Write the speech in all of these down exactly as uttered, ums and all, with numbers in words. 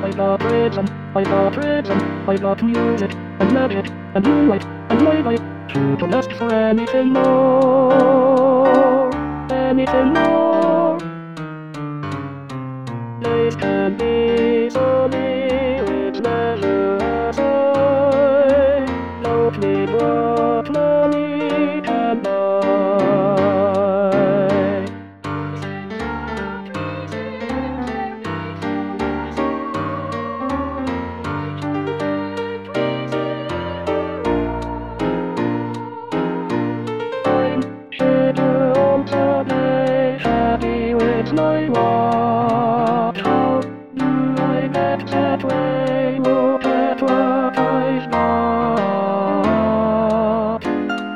I got rhythm, I got rhythm, I got music, and magic, and moonlight, and light, true to last for anything more, anything more. Days can be sunny with leisure as I don't need what money can buy. It's my watch. How do I get that way? Look at what I've got.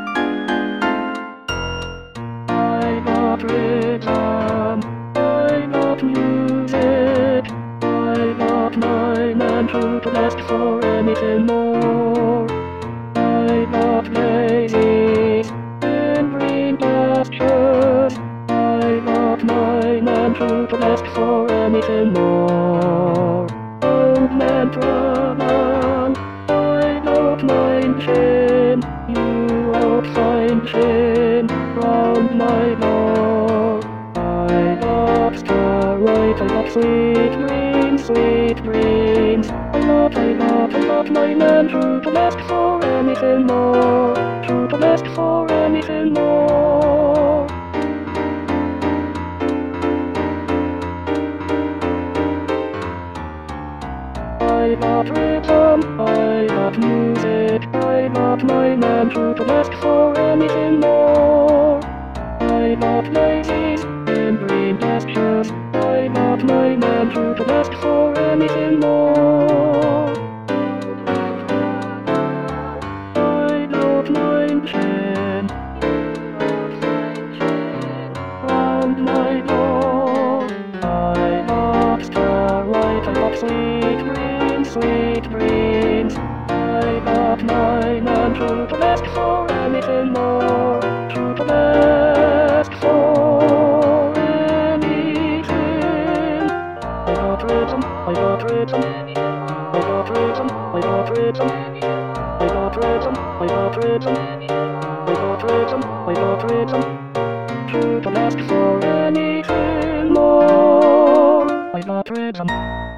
I got rhythm, I got music, I got mine and true to last for anything more. I got daisies in green pastures, I got mine and true to last for anything more. Old man Truman, I got mine chin, you won't find chin round my door. I got starlight, I got sweet dreams, sweet dreams. I got, I got, I got mine and true to last for anything more, true to last for anything more. I got rhythm, I got music, I got mine and true to last for anything more. I got daisies in green pastures, I got mine and true to last for anything more. I got mine chin round my door. I got starlight, I got sweet dreams, sweet dreams. I got mine and true to last for anything more, true to last for anything. I got rhythm, I got rhythm, I got rhythm, I got rhythm, I got rhythm, I got rhythm, I got rhythm, I got rhythm, true to last for anything more. I got rhythm.